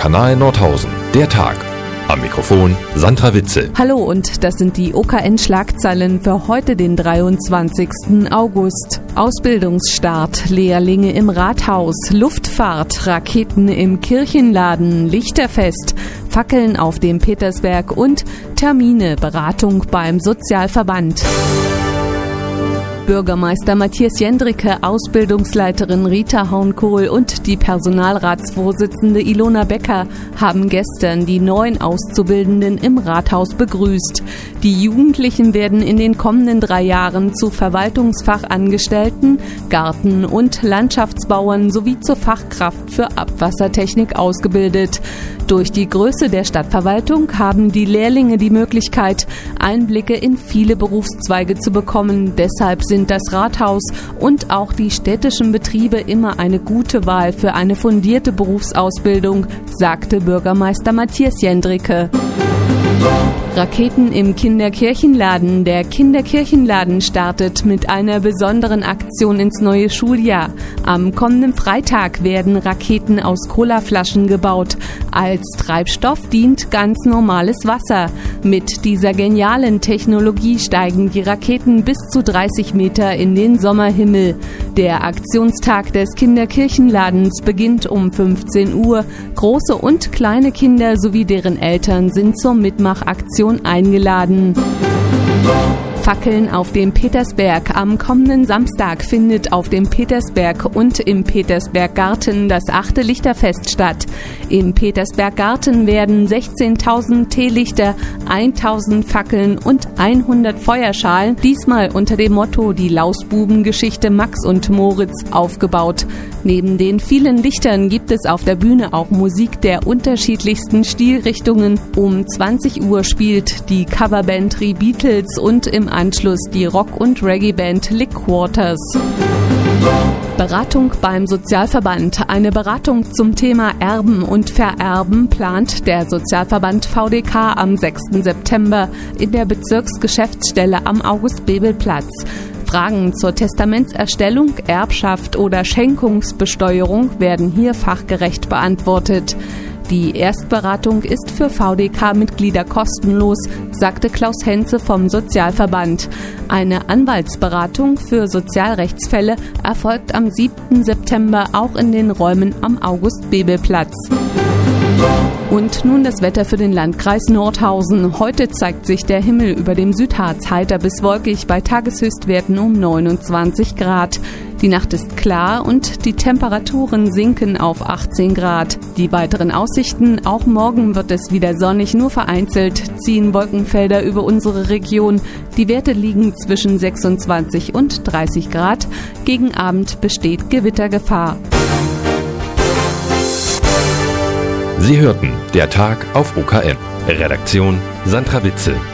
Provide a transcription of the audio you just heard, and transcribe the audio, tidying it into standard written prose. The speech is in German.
Kanal Nordhausen. Der Tag. Am Mikrofon Sandra Witzel. Hallo, und das sind die OKN-Schlagzeilen für heute, den 23. August. Ausbildungsstart, Lehrlinge im Rathaus, Luftfahrt, Raketen im Kirchenladen, Lichterfest, Fackeln auf dem Petersberg und Termine, Beratung beim Sozialverband. Bürgermeister Matthias Jendricke, Ausbildungsleiterin Rita Haunkohl und die Personalratsvorsitzende Ilona Becker haben gestern die neuen Auszubildenden im Rathaus begrüßt. Die Jugendlichen werden in den kommenden 3 Jahren zu Verwaltungsfachangestellten, Garten- und Landschaftsbauern sowie zur Fachkraft für Abwassertechnik ausgebildet. Durch die Größe der Stadtverwaltung haben die Lehrlinge die Möglichkeit, Einblicke in viele Berufszweige zu bekommen. Deshalb sind das Rathaus und auch die städtischen Betriebe immer eine gute Wahl für eine fundierte Berufsausbildung, sagte Bürgermeister Matthias Jendricke. Raketen im Kinderkirchenladen. Der Kinderkirchenladen startet mit einer besonderen Aktion ins neue Schuljahr. Am kommenden Freitag werden Raketen aus Colaflaschen gebaut. Als Treibstoff dient ganz normales Wasser. Mit dieser genialen Technologie steigen die Raketen bis zu 30 Meter in den Sommerhimmel. Der Aktionstag des Kinderkirchenladens beginnt um 15 Uhr. Große und kleine Kinder sowie deren Eltern sind zur Mitmachaktion eingeladen. Fackeln auf dem Petersberg. Am kommenden Samstag findet auf dem Petersberg und im Petersberggarten das 8. Lichterfest statt. Im Petersberggarten werden 16.000 Teelichter, 1.000 Fackeln und 100 Feuerschalen, diesmal unter dem Motto Die Lausbubengeschichte Max und Moritz, aufgebaut. Neben den vielen Lichtern gibt es auf der Bühne auch Musik der unterschiedlichsten Stilrichtungen. Um 20 Uhr spielt die Coverband Beatles und im Anschluss die Rock- und Reggae-Band Lick Quarters. Beratung beim Sozialverband. Eine Beratung zum Thema Erben und Vererben plant der Sozialverband VDK am 6. September in der Bezirksgeschäftsstelle am August-Bebel-Platz. Fragen zur Testamentserstellung, Erbschaft oder Schenkungsbesteuerung werden hier fachgerecht beantwortet. Die Erstberatung ist für VDK-Mitglieder kostenlos, sagte Klaus Henze vom Sozialverband. Eine Anwaltsberatung für Sozialrechtsfälle erfolgt am 7. September auch in den Räumen am August-Bebel-Platz. Und nun das Wetter für den Landkreis Nordhausen. Heute zeigt sich der Himmel über dem Südharz heiter bis wolkig bei Tageshöchstwerten um 29 Grad. Die Nacht ist klar und die Temperaturen sinken auf 18 Grad. Die weiteren Aussichten: Auch morgen wird es wieder sonnig, nur vereinzelt ziehen Wolkenfelder über unsere Region. Die Werte liegen zwischen 26 und 30 Grad. Gegen Abend besteht Gewittergefahr. Sie hörten Der Tag auf OKN. Redaktion Sandra Witzel.